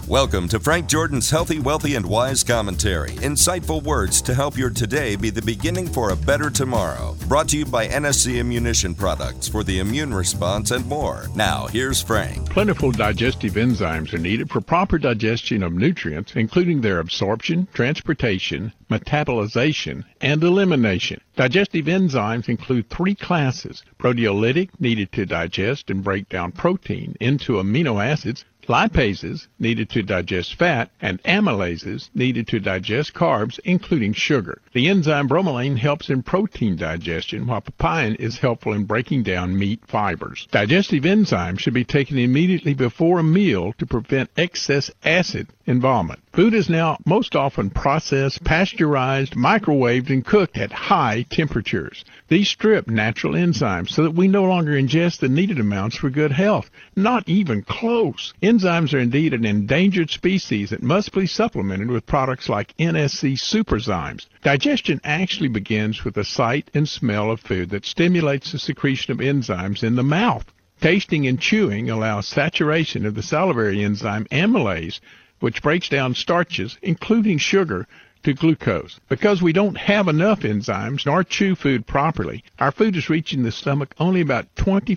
Welcome to Frank Jordan's Healthy, Wealthy, and Wise Commentary. Insightful words to help your today be the beginning for a better tomorrow. Brought to you by NSC Ammunition Products for the immune response and more. Now, here's Frank. Plentiful digestive enzymes are needed for proper digestion of nutrients, including their absorption, transportation, metabolization, and elimination. Digestive enzymes include three classes: proteolytic, needed to digest and break down protein into amino acids; lipases, needed to digest fat; and amylases, needed to digest carbs, including sugar. The enzyme bromelain helps in protein digestion, while papain is helpful in breaking down meat fibers. Digestive enzymes should be taken immediately before a meal to prevent excess acid involvement. Food is now most often processed, pasteurized, microwaved, and cooked at high temperatures. These strip natural enzymes so that we no longer ingest the needed amounts for good health. Not even close. Enzymes are indeed an endangered species that must be supplemented with products like NSC Superzymes. Digestion actually begins with the sight and smell of food that stimulates the secretion of enzymes in the mouth. Tasting and chewing allows saturation of the salivary enzyme amylase, which breaks down starches, including sugar, to glucose. Because we don't have enough enzymes nor chew food properly, our food is reaching the stomach only about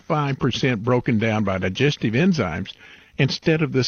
25% broken down by digestive enzymes instead of the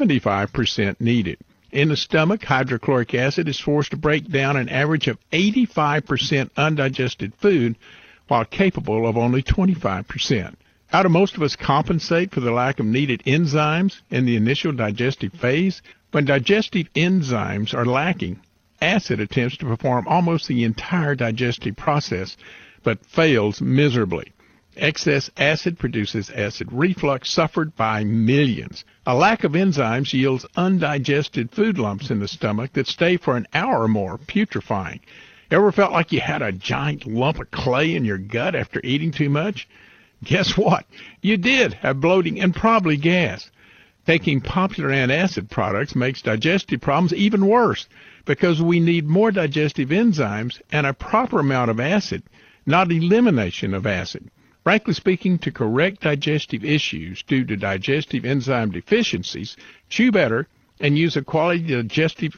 75% needed. In the stomach, hydrochloric acid is forced to break down an average of 85% undigested food, while capable of only 25%. How do most of us compensate for the lack of needed enzymes in the initial digestive phase? When digestive enzymes are lacking, acid attempts to perform almost the entire digestive process, but fails miserably. Excess acid produces acid reflux suffered by millions. A lack of enzymes yields undigested food lumps in the stomach that stay for an hour or more, putrefying. Ever felt like you had a giant lump of clay in your gut after eating too much? Guess what? You did have bloating and probably gas. Taking popular antacid products makes digestive problems even worse because we need more digestive enzymes and a proper amount of acid, not elimination of acid. Frankly speaking, to correct digestive issues due to digestive enzyme deficiencies, chew better and use a quality digestive...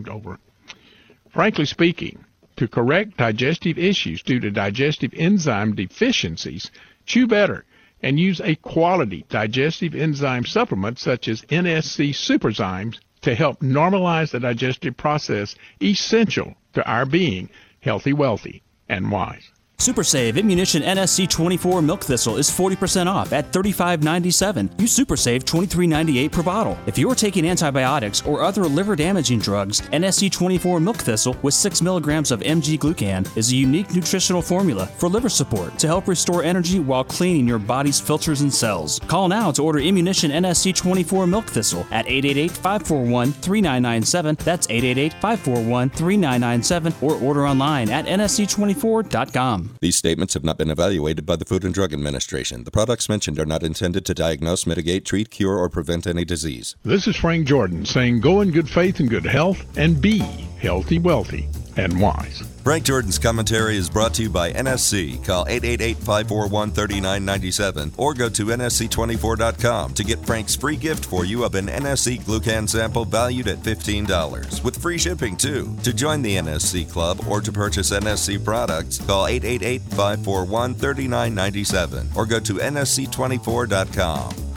Frankly speaking, to correct digestive issues due to digestive enzyme deficiencies, chew better and use a quality digestive enzyme supplement such as NSC Superzymes to help normalize the digestive process essential to our being healthy, wealthy, and wise. Super Save Immunition NSC 24 Milk Thistle is 40% off at $35.97. Use Super Save $23.98 per bottle. If you are taking antibiotics or other liver-damaging drugs, NSC 24 Milk Thistle with 6 milligrams of MG-Glucan is a unique nutritional formula for liver support to help restore energy while cleaning your body's filters and cells. Call now to order Immunition NSC 24 Milk Thistle at 888-541-3997. That's 888-541-3997 or order online at nsc24.com. These statements have not been evaluated by the Food and Drug Administration. The products mentioned are not intended to diagnose, mitigate, treat, cure, or prevent any disease. This is Frank Jordan saying go in good faith and good health and be healthy, wealthy, and wise. Frank Jordan's commentary is brought to you by NSC. Call 888-541-3997 or go to nsc24.com to get Frank's free gift for you of an NSC Glucan sample valued at $15 with free shipping too. To join the NSC Club or to purchase NSC products, call 888-541-3997 or go to nsc24.com.